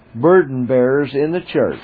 Burden bearers in the church.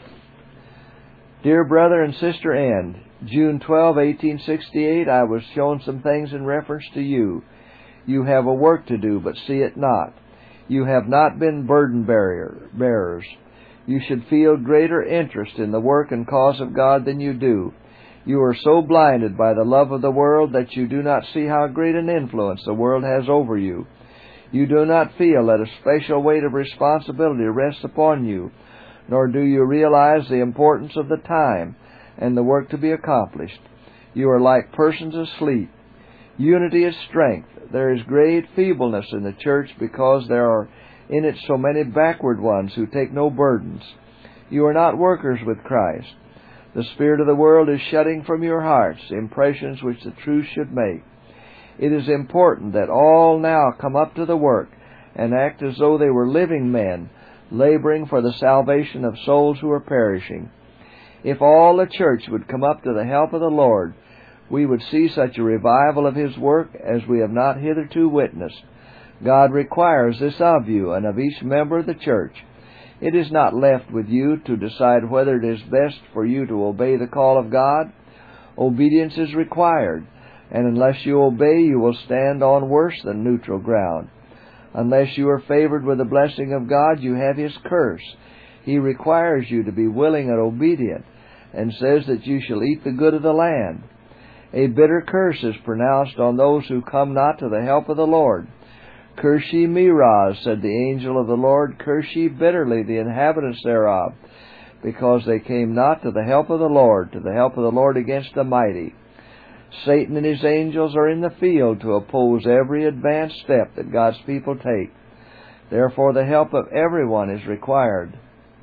Dear Brother and Sister Ann, June 12, 1868, I was shown some things in reference to you. You have a work to do, but see it not. You have not been burden bearers. You should feel greater interest in the work and cause of God than you do. You are so blinded by the love of the world that you do not see how great an influence the world has over you. You do not feel that a special weight of responsibility rests upon you, nor do you realize the importance of the time and the work to be accomplished. You are like persons asleep. Unity is strength. There is great feebleness in the church because there are in it so many backward ones who take no burdens. You are not workers with Christ. The spirit of the world is shutting from your hearts impressions which the truth should make. It is important that all now come up to the work and act as though they were living men, laboring for the salvation of souls who are perishing. If all the church would come up to the help of the Lord, we would see such a revival of His work as we have not hitherto witnessed. God requires this of you and of each member of the church. It is not left with you to decide whether it is best for you to obey the call of God. Obedience is required, and unless you obey, you will stand on worse than neutral ground. Unless you are favored with the blessing of God, you have His curse. He requires you to be willing and obedient, and says that you shall eat the good of the land. A bitter curse is pronounced on those who come not to the help of the Lord. Curse ye Meroz, said the angel of the Lord, curse ye bitterly the inhabitants thereof, because they came not to the help of the Lord, to the help of the Lord against the mighty. Satan and his angels are in the field to oppose every advanced step that God's people take. Therefore the help of everyone is required.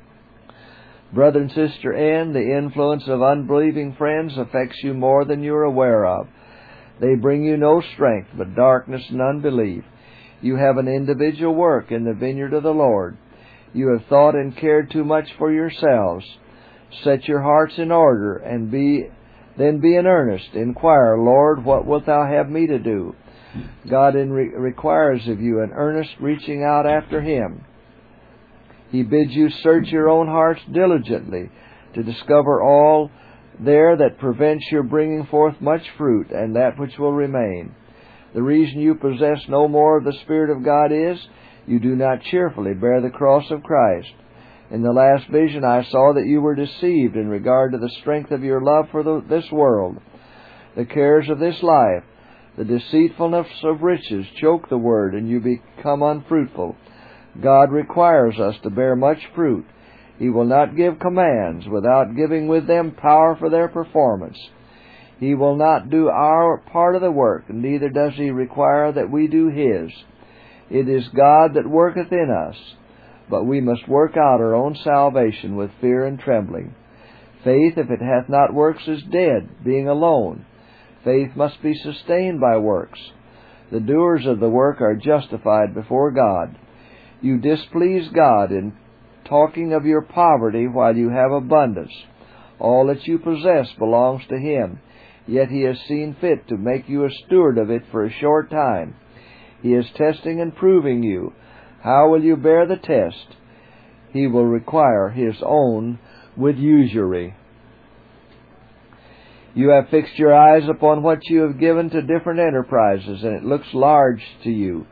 Brother and Sister Ann, the influence of unbelieving friends affects you more than you are aware of. They bring you no strength but darkness and unbelief. You have an individual work in the vineyard of the Lord. You have thought and cared too much for yourselves. Set your hearts in order, and then be in earnest. Inquire, Lord, what wilt Thou have me to do? God requires of you an earnest reaching out after Him. He bids you search your own hearts diligently to discover all there that prevents your bringing forth much fruit and that which will remain. The reason you possess no more of the Spirit of God is, you do not cheerfully bear the cross of Christ. In the last vision I saw that you were deceived in regard to the strength of your love for this world. The cares of this life, the deceitfulness of riches choke the word, and you become unfruitful. God requires us to bear much fruit. He will not give commands without giving with them power for their performance. He will not do our part of the work, neither does He require that we do His. It is God that worketh in us, but we must work out our own salvation with fear and trembling. Faith, if it hath not works, is dead, being alone. Faith must be sustained by works. The doers of the work are justified before God. You displease God in talking of your poverty while you have abundance. All that you possess belongs to Him, yet He has seen fit to make you a steward of it for a short time. He is testing and proving you. How will you bear the test? He will require His own with usury. You have fixed your eyes upon what you have given to different enterprises, and it looks large to you.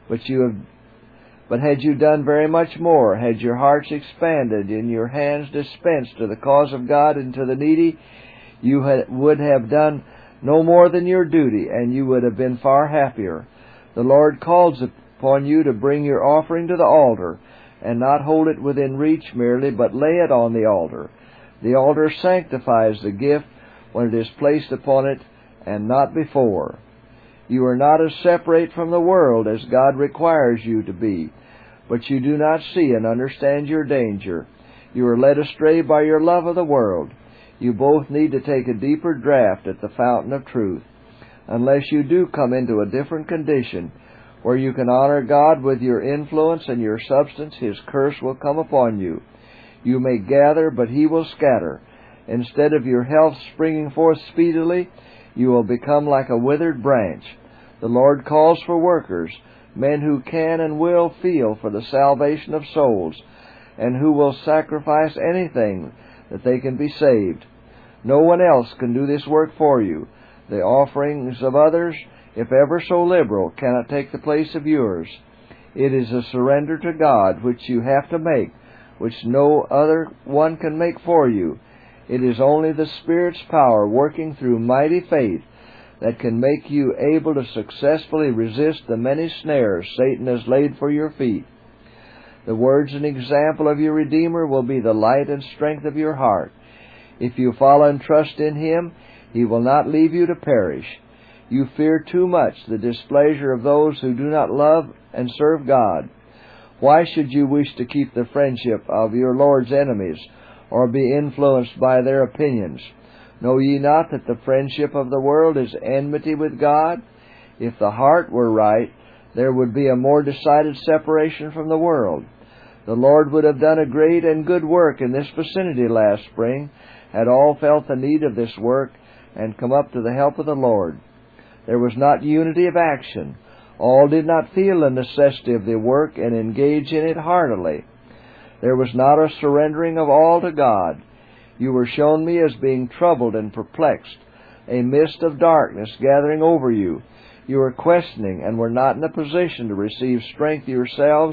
But had you done very much more, had your hearts expanded and your hands dispensed to the cause of God and to the needy, you would have done no more than your duty, and you would have been far happier. The Lord calls upon you to bring your offering to the altar, and not hold it within reach merely, but lay it on the altar. The altar sanctifies the gift when it is placed upon it, and not before. You are not as separate from the world as God requires you to be, but you do not see and understand your danger. You are led astray by your love of the world. You both need to take a deeper draught at the fountain of truth. Unless you do come into a different condition, where you can honor God with your influence and your substance, His curse will come upon you. You may gather, but He will scatter. Instead of your health springing forth speedily, you will become like a withered branch. The Lord calls for workers, men who can and will feel for the salvation of souls. and who will sacrifice anything that they can be saved. No one else can do this work for you. The offerings of others, if ever so liberal, cannot take the place of yours. It is a surrender to God which you have to make, which no other one can make for you. It is only the Spirit's power working through mighty faith that can make you able to successfully resist the many snares Satan has laid for your feet. The words and example of your Redeemer will be the light and strength of your heart. If you follow and trust in Him, He will not leave you to perish. You fear too much the displeasure of those who do not love and serve God. Why should you wish to keep the friendship of your Lord's enemies, or be influenced by their opinions? Know ye not that the friendship of the world is enmity with God? If the heart were right, there would be a more decided separation from the world. The Lord would have done a great and good work in this vicinity last spring, had all felt the need of this work and come up to the help of the Lord. There was not unity of action. All did not feel the necessity of the work and engage in it heartily. There was not a surrendering of all to God. You were shown me as being troubled and perplexed, a mist of darkness gathering over you. You were questioning and were not in a position to receive strength yourselves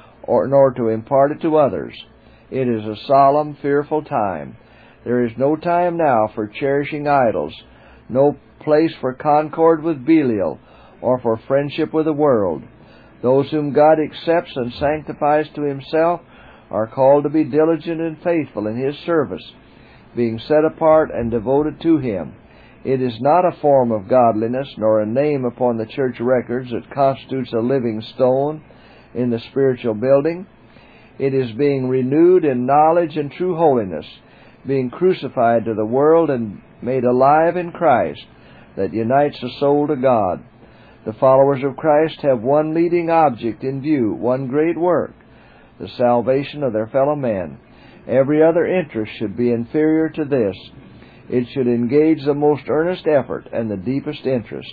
nor to impart it to others. It is a solemn, fearful time. There is no time now for cherishing idols, no place for concord with Belial, or for friendship with the world. Those whom God accepts and sanctifies to Himself are called to be diligent and faithful in His service, being set apart and devoted to Him. It is not a form of godliness, nor a name upon the church records that constitutes a living stone in the spiritual building. It is being renewed in knowledge and true holiness, being crucified to the world and made alive in Christ, that unites the soul to God. The followers of Christ have one leading object in view, one great work, the salvation of their fellow men. Every other interest should be inferior to this. It should engage the most earnest effort and the deepest interest.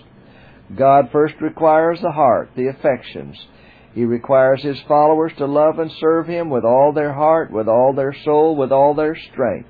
God first requires the heart, the affections. He requires His followers to love and serve Him with all their heart, with all their soul, with all their strength.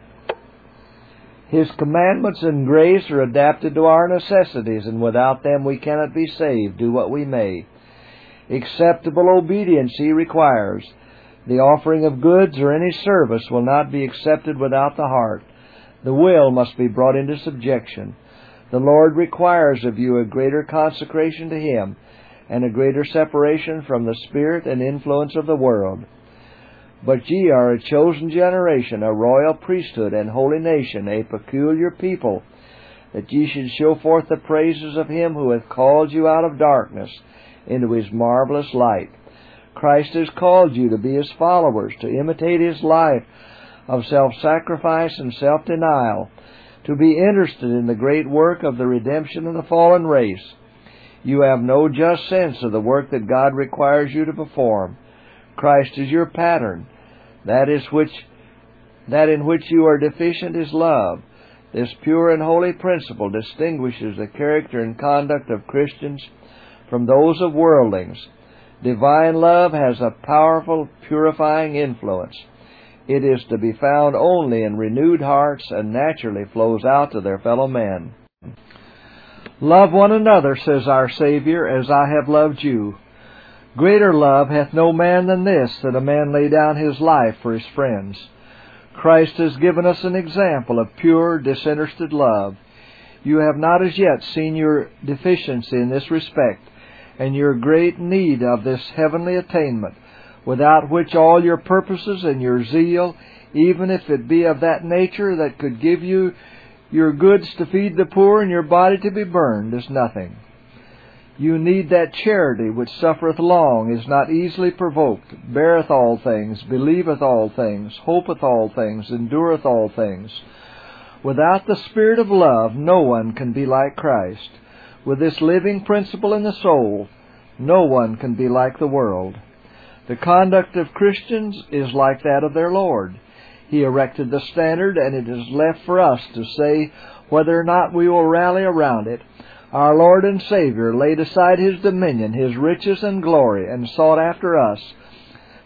His commandments and grace are adapted to our necessities, and without them we cannot be saved, do what we may. Acceptable obedience He requires. The offering of goods or any service will not be accepted without the heart. The will must be brought into subjection. The Lord requires of you a greater consecration to Him and a greater separation from the spirit and influence of the world. But ye are a chosen generation, a royal priesthood and holy nation, a peculiar people, that ye should show forth the praises of Him who hath called you out of darkness into His marvelous light. Christ has called you to be His followers, to imitate His life of self-sacrifice and self-denial, to be interested in the great work of the redemption of the fallen race. You have no just sense of the work that God requires you to perform. Christ is your pattern. That in which you are deficient is love. This pure and holy principle distinguishes the character and conduct of Christians from those of worldlings. Divine love has a powerful, purifying influence. It is to be found only in renewed hearts and naturally flows out to their fellow men. Love one another, says our Savior, as I have loved you. Greater love hath no man than this, that a man lay down his life for his friends. Christ has given us an example of pure, disinterested love. You have not as yet seen your deficiency in this respect, and your great need of this heavenly attainment, without which all your purposes and your zeal, even if it be of that nature that could give you your goods to feed the poor and your body to be burned, is nothing. You need that charity which suffereth long, is not easily provoked, beareth all things, believeth all things, hopeth all things, endureth all things. Without the spirit of love, no one can be like Christ. With this living principle in the soul, no one can be like the world. The conduct of Christians is like that of their Lord. He erected the standard, and it is left for us to say whether or not we will rally around it. Our Lord and Savior laid aside His dominion, His riches and glory, and sought after us,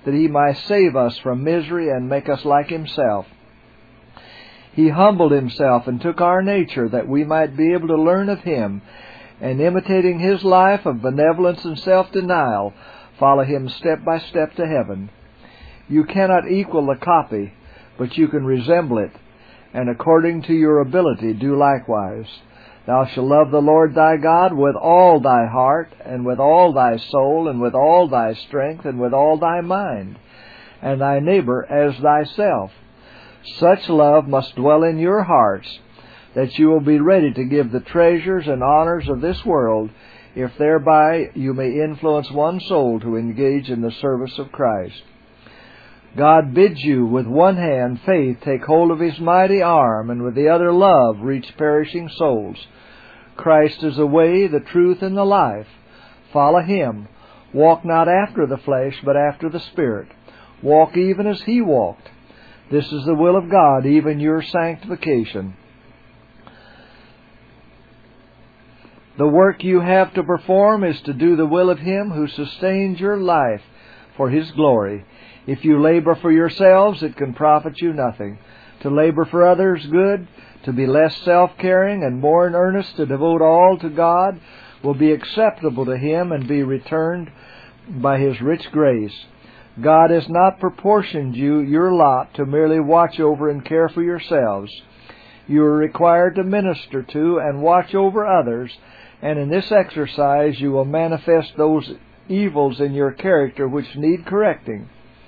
that He might save us from misery and make us like Himself. He humbled Himself and took our nature that we might be able to learn of Him, and imitating His life of benevolence and self-denial, follow Him step by step to heaven. You cannot equal the copy, but you can resemble it, and according to your ability do likewise. Thou shalt love the Lord thy God with all thy heart, and with all thy soul, and with all thy strength, and with all thy mind, and thy neighbor as thyself. Such love must dwell in your hearts, that you will be ready to give the treasures and honors of this world, if thereby you may influence one soul to engage in the service of Christ. God bids you with one hand, faith, take hold of His mighty arm, and with the other, love, reach perishing souls. Christ is the way, the truth, and the life. Follow Him. Walk not after the flesh, but after the Spirit. Walk even as He walked. This is the will of God, even your sanctification. The work you have to perform is to do the will of Him who sustains your life for His glory. If you labor for yourselves, it can profit you nothing. To labor for others' good, to be less self-caring and more in earnest to devote all to God, will be acceptable to Him and be returned by His rich grace. God has not proportioned you your lot to merely watch over and care for yourselves. You are required to minister to and watch over others, and in this exercise you will manifest those evils in your character which need correcting,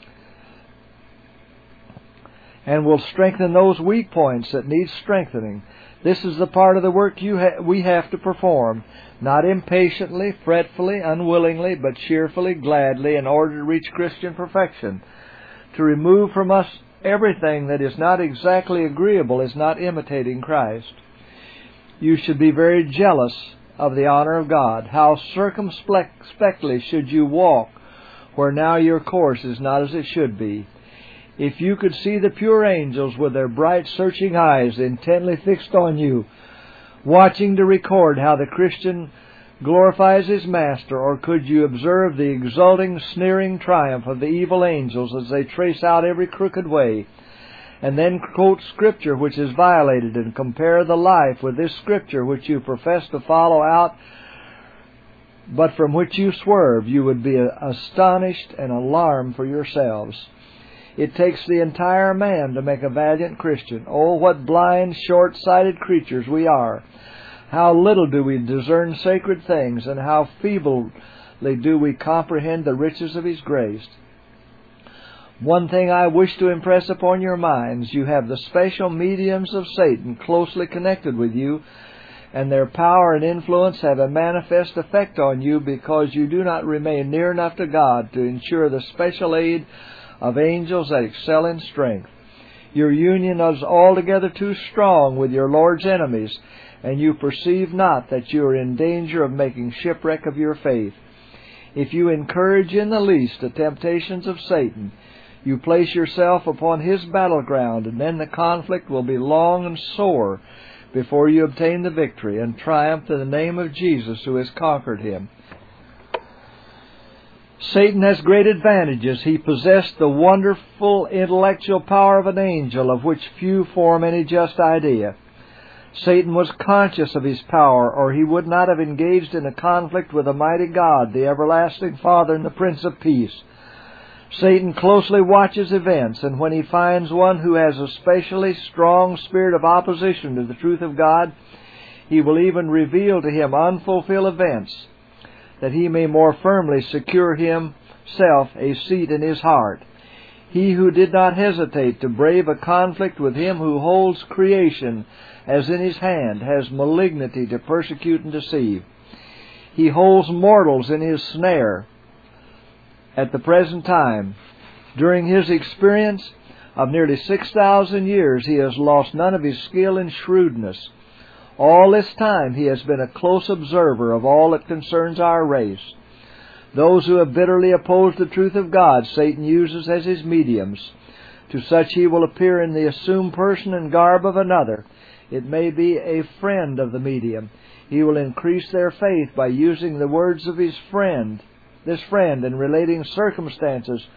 and will strengthen those weak points that need strengthening. This is the part of the work we have to perform, not impatiently, fretfully, unwillingly, but cheerfully, gladly, in order to reach Christian perfection. To remove from us everything that is not exactly agreeable is not imitating Christ. You should be very jealous of the honor of God. How circumspectly should you walk where now your course is not as it should be. If you could see the pure angels with their bright, searching eyes intently fixed on you, watching to record how the Christian glorifies his Master, or could you observe the exulting, sneering triumph of the evil angels as they trace out every crooked way, and then quote Scripture which is violated, and compare the life with this Scripture which you profess to follow out, but from which you swerve, you would be astonished and alarmed for yourselves. It takes the entire man to make a valiant Christian. Oh, what blind, short-sighted creatures we are! How little do we discern sacred things, and how feebly do we comprehend the riches of His grace. One thing I wish to impress upon your minds: you have the special mediums of Satan closely connected with you, and their power and influence have a manifest effect on you because you do not remain near enough to God to ensure the special aid of angels that excel in strength. Your union is altogether too strong with your Lord's enemies, and you perceive not that you are in danger of making shipwreck of your faith. If you encourage in the least the temptations of Satan, you place yourself upon his battleground, and then the conflict will be long and sore before you obtain the victory and triumph in the name of Jesus who has conquered him. Satan has great advantages. He possessed the wonderful intellectual power of an angel, of which few form any just idea. Satan was conscious of his power, or he would not have engaged in a conflict with the mighty God, the everlasting Father and the Prince of Peace. Satan closely watches events, and when he finds one who has a specially strong spirit of opposition to the truth of God, he will even reveal to him unfulfilled events, that he may more firmly secure himself a seat in his heart. He who did not hesitate to brave a conflict with him who holds creation as in his hand has malignity to persecute and deceive. He holds mortals in his snare at the present time. During his experience of nearly 6,000 years, he has lost none of his skill and shrewdness. All this time he has been a close observer of all that concerns our race. Those who have bitterly opposed the truth of God, Satan uses as his mediums. To such he will appear in the assumed person and garb of another. It may be a friend of the medium. He will increase their faith by using the words of this friend, in relating circumstances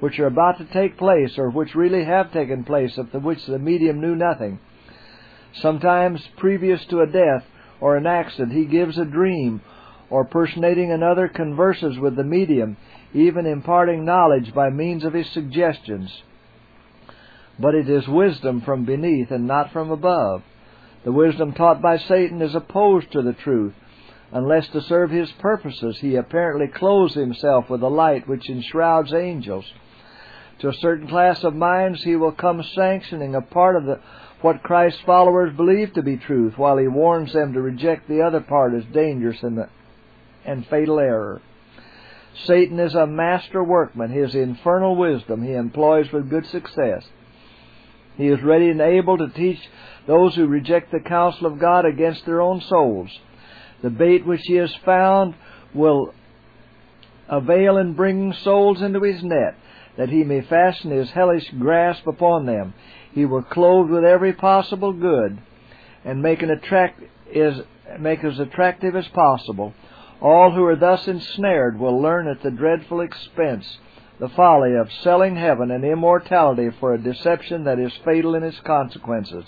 which are about to take place, or which really have taken place, of which the medium knew nothing. Sometimes, previous to a death or an accident, he gives a dream, or personating another converses with the medium, even imparting knowledge by means of his suggestions. But it is wisdom from beneath and not from above. The wisdom taught by Satan is opposed to the truth. Unless to serve his purposes, he apparently clothes himself with a light which enshrouds angels. To a certain class of minds he will come sanctioning a part of what Christ's followers believe to be truth, while he warns them to reject the other part as dangerous and fatal error. Satan is a master workman. His infernal wisdom he employs with good success. He is ready and able to teach those who reject the counsel of God against their own souls. The bait which he has found will avail in bringing souls into his net, that he may fasten his hellish grasp upon them. He will clothe with every possible good, and make as attractive as possible. All who are thus ensnared will learn at the dreadful expense the folly of selling heaven and immortality for a deception that is fatal in its consequences.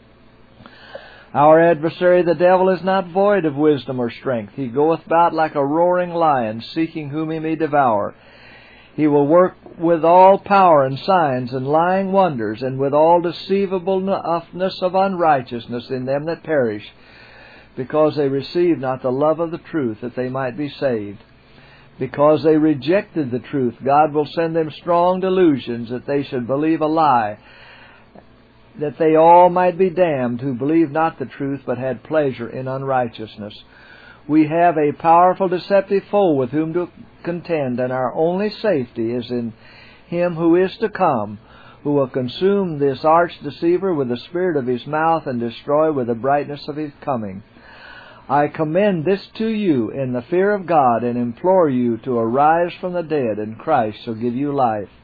Our adversary, the devil, is not void of wisdom or strength. He goeth about like a roaring lion, seeking whom he may devour. He will work with all power and signs and lying wonders, and with all deceivableness of unrighteousness in them that perish, because they received not the love of the truth, that they might be saved. Because they rejected the truth, God will send them strong delusions, that they should believe a lie, that they all might be damned who believed not the truth, but had pleasure in unrighteousness. We have a powerful deceptive foe with whom to contend, and our only safety is in Him who is to come, who will consume this arch deceiver with the spirit of his mouth and destroy with the brightness of his coming. I commend this to you in the fear of God, and implore you to arise from the dead, and Christ shall give you life.